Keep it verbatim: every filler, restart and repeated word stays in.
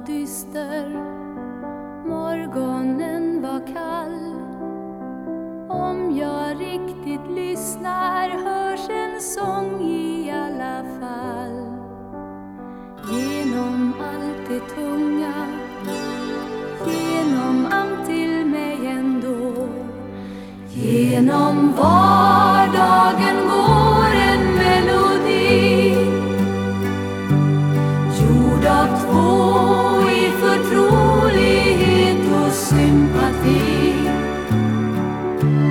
dyster, morgonen var kall. Om jag riktigt lyssnar hörs en sång i alla fall. Genom allt det tunga, genom allt till mig ändå, genom vad